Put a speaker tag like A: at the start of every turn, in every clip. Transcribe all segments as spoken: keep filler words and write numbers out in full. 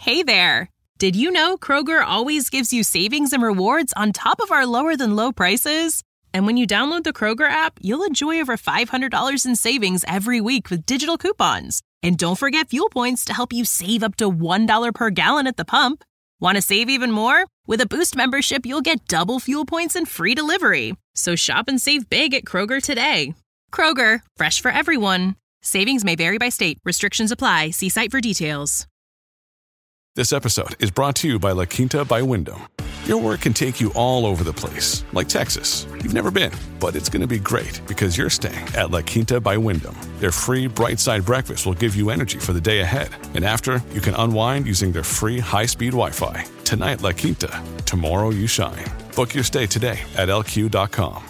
A: Hey there! Did you know Kroger always gives you savings and rewards on top of our lower-than-low prices? And when you download the Kroger app, you'll enjoy over five hundred dollars in savings every week with digital coupons. And don't forget fuel points to help you save up to one dollar per gallon at the pump. Want to save even more? With a Boost membership, you'll get double fuel points and free delivery. So shop and save big at Kroger today. Kroger, fresh for everyone. Savings may vary by state. Restrictions apply. See site for details.
B: This episode is brought to you by La Quinta by Wyndham. Your work can take you all over the place, like Texas. You've never been, but it's going to be great because you're staying at La Quinta by Wyndham. Their free Bright Side breakfast will give you energy for the day ahead. And after, you can unwind using their free high-speed Wi-Fi. Tonight, La Quinta. Tomorrow, you shine. Book your stay today at L Q dot com.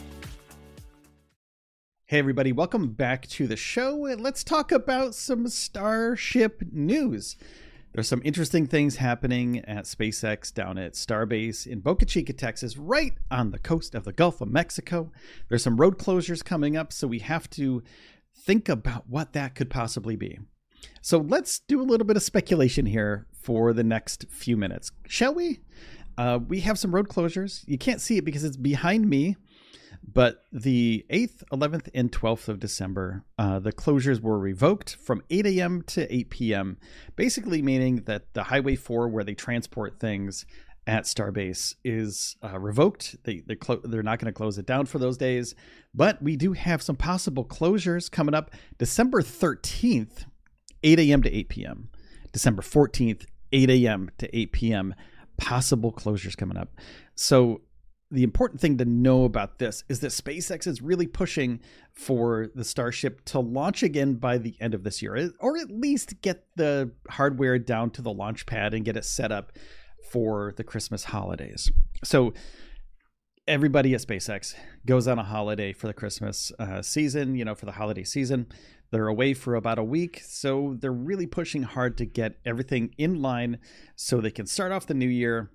C: Hey everybody, welcome back to the show. Let's talk about some Starship news. There's some interesting things happening at SpaceX down at Starbase in Boca Chica, Texas, right on the coast of the Gulf of Mexico. There's some road closures coming up, so we have to think about what that could possibly be. So let's do a little bit of speculation here for the next few minutes, shall we? Uh, we have some road closures. You can't see it because it's behind me. But the eighth, eleventh, and twelfth of December, uh, the closures were revoked from eight a.m. to eight p.m., basically meaning that the Highway four, where they transport things at Starbase, is uh, revoked. They, they're, clo- they're not going to close it down for those days. But we do have some possible closures coming up. December thirteenth, eight a.m. to eight p.m. December fourteenth, eight a.m. to eight p.m. Possible closures coming up. So the important thing to know about this is that SpaceX is really pushing for the Starship to launch again by the end of this year, or at least get the hardware down to the launch pad and get it set up for the Christmas holidays. So everybody at SpaceX goes on a holiday for the Christmas uh, season, you know, for the holiday season. They're away for about a week, so they're really pushing hard to get everything in line so they can start off the new year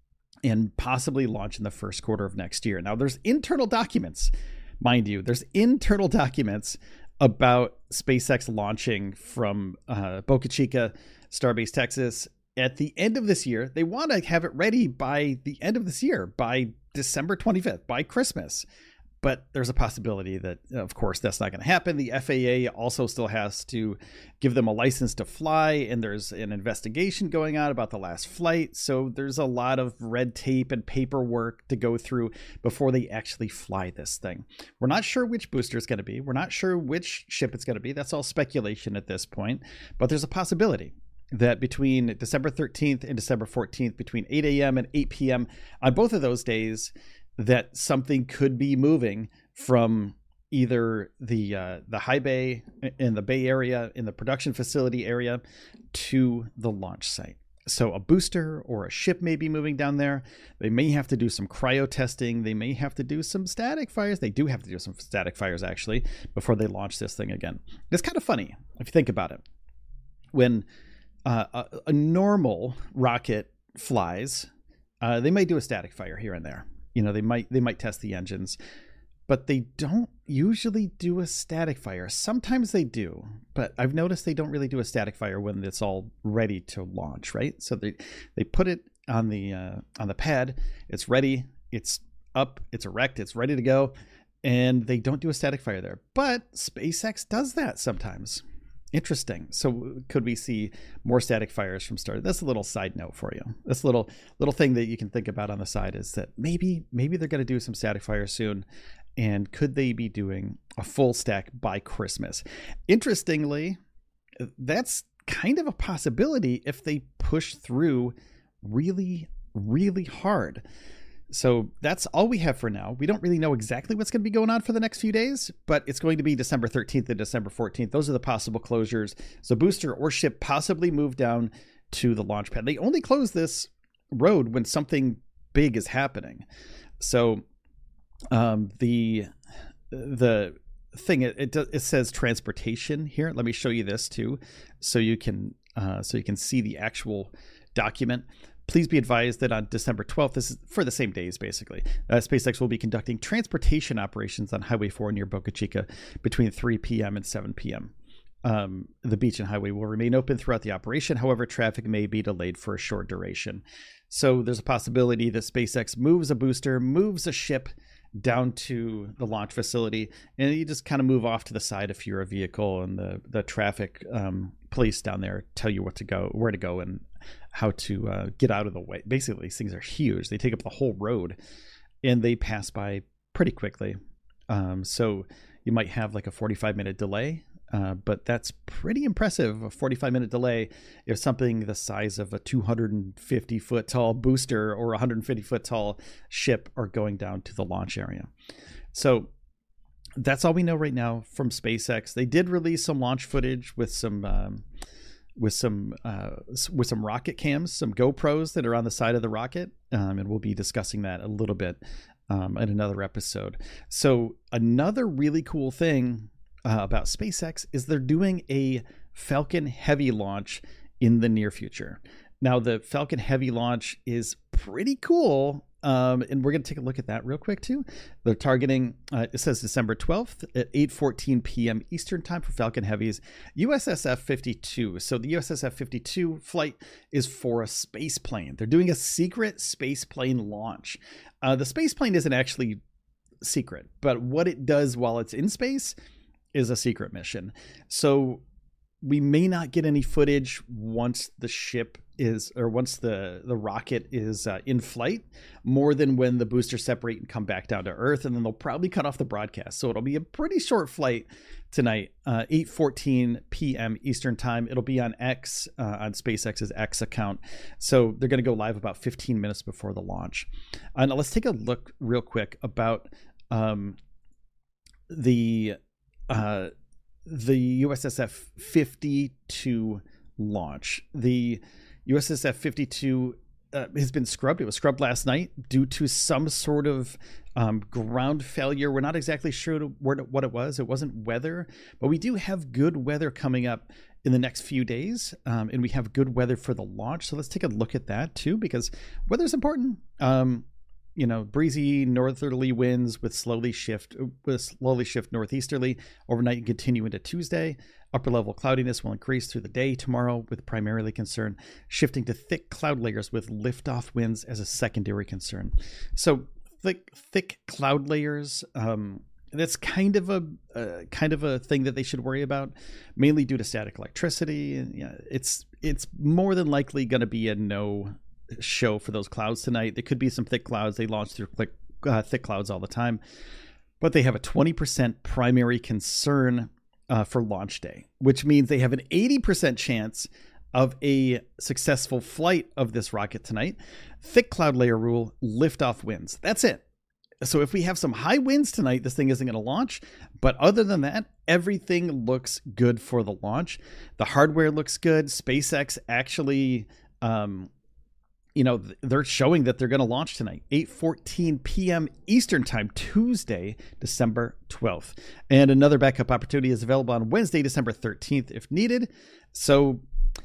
C: and possibly launch in the first quarter of next year. Now, there's internal documents, mind you, there's internal documents about SpaceX launching from uh, Boca Chica, Starbase, Texas, at the end of this year. They want to have it ready by the end of this year, by December twenty-fifth, by Christmas. But there's a possibility that, of course, that's not going to happen. The F A A also still has to give them a license to fly, and there's an investigation going on about the last flight. So there's a lot of red tape and paperwork to go through before they actually fly this thing. We're not sure which booster it's going to be. We're not sure which ship it's going to be. That's all speculation at this point. But there's a possibility that between December thirteenth and December fourteenth, between eight a.m. and eight p.m. on both of those days, that something could be moving from either the uh, the high bay in the Bay Area, in the production facility area, to the launch site. So a booster or a ship may be moving down there. They may have to do some cryo testing. They may have to do some static fires. They do have to do some static fires, actually, before they launch this thing again. It's kind of funny if you think about it. When uh, a, a normal rocket flies, uh, they may do a static fire here and there. You know, they might they might test the engines, but they don't usually do a static fire. Sometimes they do, but I've noticed they don't really do a static fire when it's all ready to launch, right? So they they put it on the uh, on the pad, it's ready, it's up, it's erect, it's ready to go, and they don't do a static fire there. But SpaceX does that sometimes. Interesting. So could we see more static fires from Star? That's a little side note for you. That's a little little thing that you can think about on the side, is that maybe maybe they're going to do some static fires soon. And could they be doing a full stack by Christmas? Interestingly, that's kind of a possibility if they push through really, really hard. So that's all we have for now. We don't really know exactly what's going to be going on for the next few days, but it's going to be December thirteenth and December fourteenth. Those are the possible closures. So booster or ship possibly move down to the launch pad. They only close this road when something big is happening. So um, the the thing, it, it it says transportation here. Let me show you this too, so you can uh, so you can see the actual document. Please be advised that on December twelfth, this is for the same days, basically, uh, SpaceX will be conducting transportation operations on Highway four near Boca Chica between three p.m. and seven p.m. Um, the beach and highway will remain open throughout the operation. However, traffic may be delayed for a short duration. So there's a possibility that SpaceX moves a booster, moves a ship down to the launch facility, and you just kind of move off to the side if you're a vehicle, and the, the traffic um, police down there tell you what to go, where to go, and how to uh, get out of the way. Basically, these things are huge. They take up the whole road, and they pass by pretty quickly. Um, so you might have like a forty-five minute delay. Uh, but that's pretty impressive, a forty-five minute delay, if something the size of a two hundred fifty foot tall booster or a one hundred fifty foot tall ship are going down to the launch area. So that's all we know right now from SpaceX. They did release some launch footage with some um, with some uh, with some rocket cams, some GoPros that are on the side of the rocket, um, and we'll be discussing that a little bit um, in another episode. So another really cool thing Uh, about SpaceX is they're doing a Falcon Heavy launch in the near future. Now, the Falcon Heavy launch is pretty cool, um, and we're going to take a look at that real quick too. They're targeting, uh, it says December twelfth at eight fourteen p.m. Eastern time for Falcon Heavies, U S S F fifty-two. So the U S S F fifty-two flight is for a space plane. They're doing a secret space plane launch. Uh, the space plane isn't actually secret, but what it does while it's in space is a secret mission. So we may not get any footage once the ship is, or once the, the rocket is uh, in flight, more than when the boosters separate and come back down to Earth, and then they'll probably cut off the broadcast. So it'll be a pretty short flight tonight, uh, eight fourteen p.m. Eastern time. It'll be on X, uh, on SpaceX's X account. So they're going to go live about fifteen minutes before the launch. Uh, now let's take a look real quick about um, the Uh, the U S S F fifty-two launch. The U S S F fifty-two uh, has been scrubbed. It was scrubbed last night due to some sort of um, ground failure. We're not exactly sure what it was. It wasn't weather, but we do have good weather coming up in the next few days, um, and we have good weather for the launch. So let's take a look at that too, because weather's important. Um, You know, breezy northerly winds with slowly shift with slowly shift northeasterly overnight and continue into Tuesday. Upper level cloudiness will increase through the day tomorrow, with primarily concern shifting to thick cloud layers with liftoff winds as a secondary concern. So thick thick cloud layers. Um, that's kind of a uh, kind of a thing that they should worry about, mainly due to static electricity. And yeah, it's it's more than likely going to be a no show for those clouds tonight. There could be some thick clouds. They launch through thick, uh, thick clouds all the time, but they have a twenty percent primary concern uh, for launch day, which means they have an eighty percent chance of a successful flight of this rocket tonight. Thick cloud layer rule, liftoff winds. That's it. So if we have some high winds tonight, this thing isn't going to launch. But other than that, everything looks good for the launch. The hardware looks good. SpaceX actually, um, you know, they're showing that they're going to launch tonight, eight fourteen p.m. Eastern time, Tuesday, December twelfth. And another backup opportunity is available on Wednesday, December thirteenth, if needed. So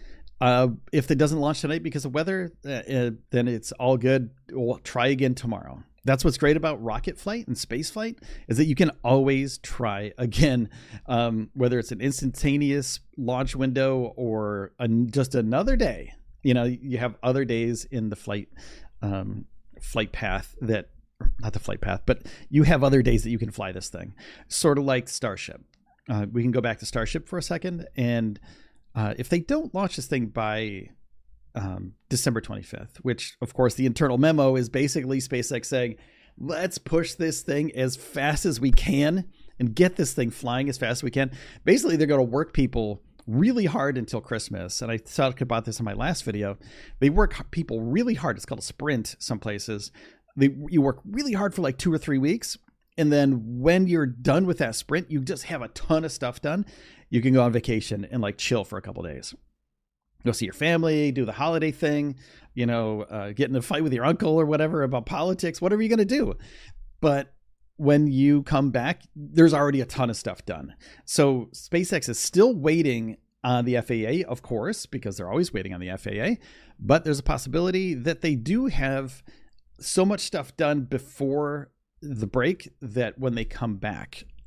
C: uh, if it doesn't launch tonight because of weather, uh, then it's all good. We'll try again tomorrow. That's what's great about rocket flight and space flight, is that you can always try again, um, whether it's an instantaneous launch window or a, just another day. You know, you have other days in the flight um, flight path that, not the flight path, but you have other days that you can fly this thing, sort of like Starship. Uh, we can go back to Starship for a second. And uh, if they don't launch this thing by um, December twenty-fifth, which, of course, the internal memo is basically SpaceX saying, let's push this thing as fast as we can and get this thing flying as fast as we can. Basically, they're going to work people really hard until Christmas. And I talked about this in my last video. They work people really hard. It's called a sprint some places. They, you work really hard for like two or three weeks. And then when you're done with that sprint, you just have a ton of stuff done. You can go on vacation and like chill for a couple of days. Go see your family, do the holiday thing, you know, uh, get in a fight with your uncle or whatever about politics, whatever you're going to do. But when you come back, there's already a ton of stuff done. So SpaceX is still waiting on the F A A, of course, because they're always waiting on the F A A. But there's a possibility that they do have so much stuff done before the break that when they come back,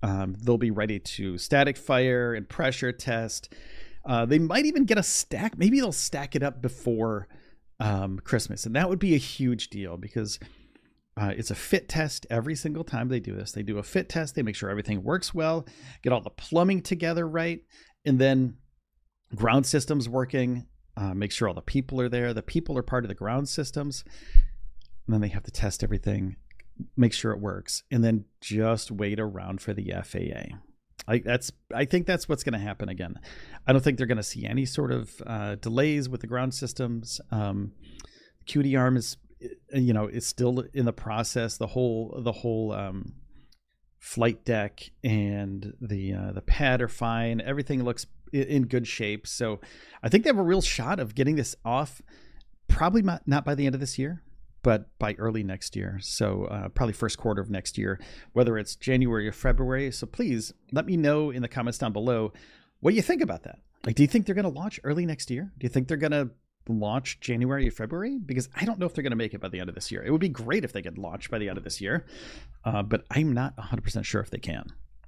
C: Um, they'll be ready to static fire and pressure test. Uh, they might even get a stack. Maybe they'll stack it up before um, Christmas. And that would be a huge deal because uh, it's a fit test every single time they do this. They do a fit test. They make sure everything works well, get all the plumbing together right, and then ground systems working, uh, make sure all the people are there. The people are part of the ground systems. And then they have to test everything, make sure it works, and then just wait around for the F A A. I, that's, I think that's what's going to happen again. I don't think they're going to see any sort of uh, delays with the ground systems. Um, Q D ARM is, you know, is still in the process. The whole, the whole um, flight deck and the uh, the pad are fine. Everything looks in good shape. So I think they have a real shot of getting this off. Probably not, not by the end of this year, but by early next year. So uh, probably first quarter of next year, whether it's January or February. So please let me know in the comments down below what you think about that. Like, do you think they're going to launch early next year? Do you think they're going to launch January or February? Because I don't know if they're going to make it by the end of this year. It would be great if they could launch by the end of this year, uh, but I'm not one hundred percent sure if they can.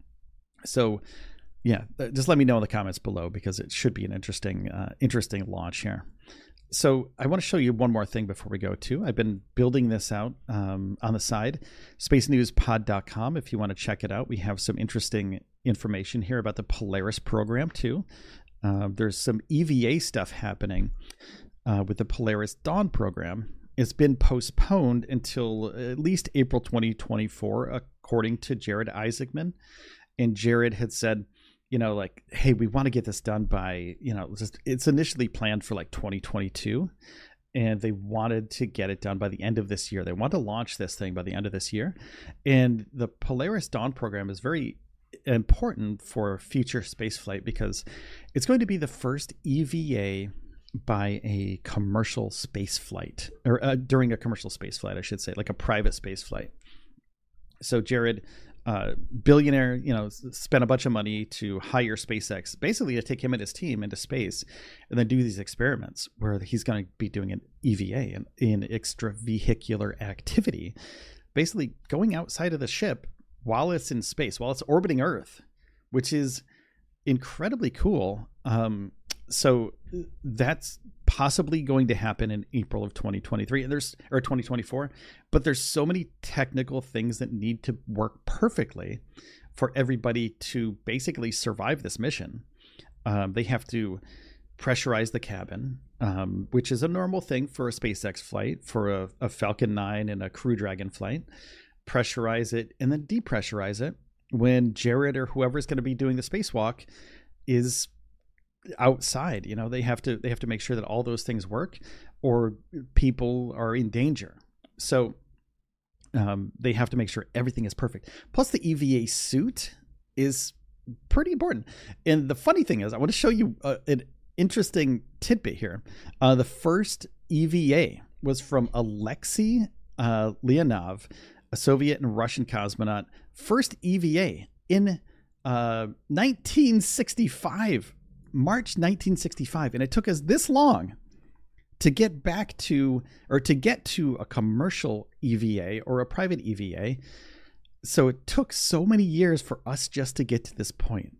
C: So yeah, just let me know in the comments below because it should be an interesting, uh, interesting launch here. So I want to show you one more thing before we go too. I've been building this out um, on the side, space news pod dot com. If you want to check it out, we have some interesting information here about the Polaris program too. Uh, there's some E V A stuff happening uh, with the Polaris Dawn program. It's been postponed until at least April twenty twenty-four, according to Jared Isaacman. And Jared had said, you know, like, hey, we want to get this done by, you know, just, it's initially planned for like twenty twenty-two, and they wanted to get it done by the end of this year. They want to launch this thing by the end of this year. And the Polaris Dawn program is very important for future spaceflight because it's going to be the first E V A by a commercial space flight, or uh, during a commercial space flight, I should say, like a private space flight. So Jared, uh, billionaire, you know, spent a bunch of money to hire SpaceX, basically to take him and his team into space and then do these experiments where he's going to be doing an E V A, an, an extravehicular activity, basically going outside of the ship while it's in space, while it's orbiting Earth, which is incredibly cool. Um, so that's possibly going to happen in April of twenty twenty-three, and there's or twenty twenty-four. But there's so many technical things that need to work perfectly for everybody to basically survive this mission. Um, they have to pressurize the cabin, um, which is a normal thing for a SpaceX flight, for a, a Falcon nine and a Crew Dragon flight. Pressurize it and then depressurize it when Jared or whoever is going to be doing the spacewalk is outside. You know, they have to they have to make sure that all those things work or people are in danger. So um, they have to make sure everything is perfect. Plus the E V A suit is pretty important. And the funny thing is, I want to show you uh, an interesting tidbit here. Uh, the first E V A was from Alexei uh, Leonov, a Soviet and Russian cosmonaut. First E V A in uh, nineteen sixty-five, March nineteen sixty-five. And it took us this long to get back to, or to get to a commercial E V A or a private E V A. So it took so many years for us just to get to this point.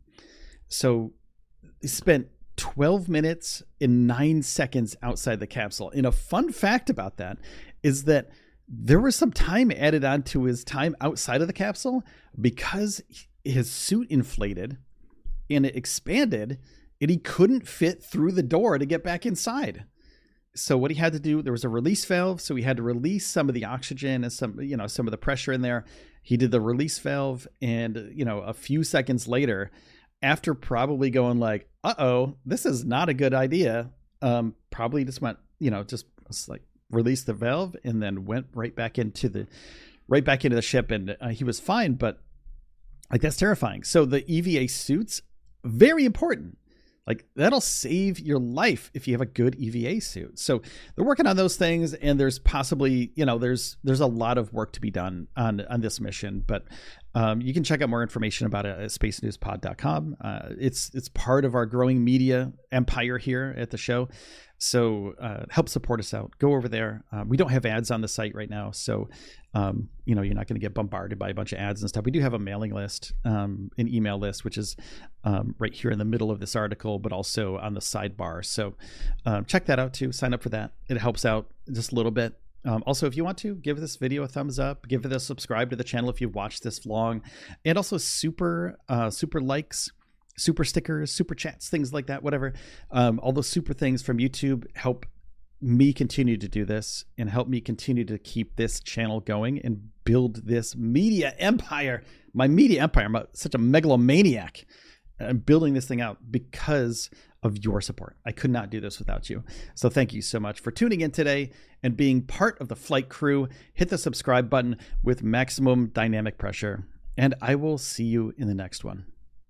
C: So we spent twelve minutes and nine seconds outside the capsule. And a fun fact about that is that there was some time added on to his time outside of the capsule because his suit inflated and it expanded and he couldn't fit through the door to get back inside. So what he had to do, there was a release valve. So he had to release some of the oxygen and some, you know, some of the pressure in there. He did the release valve, and, you know, a few seconds later, after probably going like, uh-oh, this is not a good idea. Um, probably just went, you know, just like, released the valve and then went right back into the right back into the ship, and uh, he was fine. But like, that's terrifying. So the E V A suits, very important. Like, that'll save your life if you have a good E V A suit. So they're working on those things, and there's possibly, you know, there's there's a lot of work to be done on on this mission. But um, you can check out more information about it at space news pod dot com. Uh, it's it's part of our growing media empire here at the show. So uh, help support us out. Go over there. Uh, we don't have ads on the site right now, so um, you know you're not going to get bombarded by a bunch of ads and stuff. We do have a mailing list, um, an email list, which is um, right here in the middle of this article, but also on the sidebar. So um, check that out too. Sign up for that. It helps out just a little bit. Um, also, if you want to, give this video a thumbs up, give it a subscribe to the channel if you've watched this long, and also super, uh, super likes, super stickers, super chats, things like that, whatever. Um, all those super things from YouTube help me continue to do this and help me continue to keep this channel going and build this media empire. My media empire, I'm a, such a megalomaniac. I'm building this thing out because of your support. I could not do this without you. So thank you so much for tuning in today and being part of the flight crew. Hit the subscribe button with maximum dynamic pressure, and I will see you in the next one.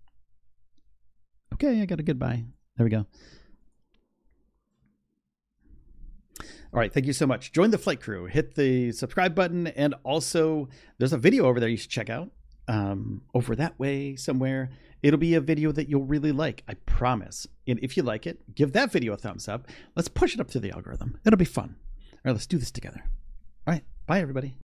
C: Okay, I got a goodbye. There we go. All right, thank you so much. Join the flight crew. Hit the subscribe button, and also there's a video over there you should check out. Um, over that way somewhere. It'll be a video that you'll really like, I promise. And if you like it, give that video a thumbs up. Let's push it up to the algorithm. It'll be fun. All right, let's do this together. All right, bye everybody.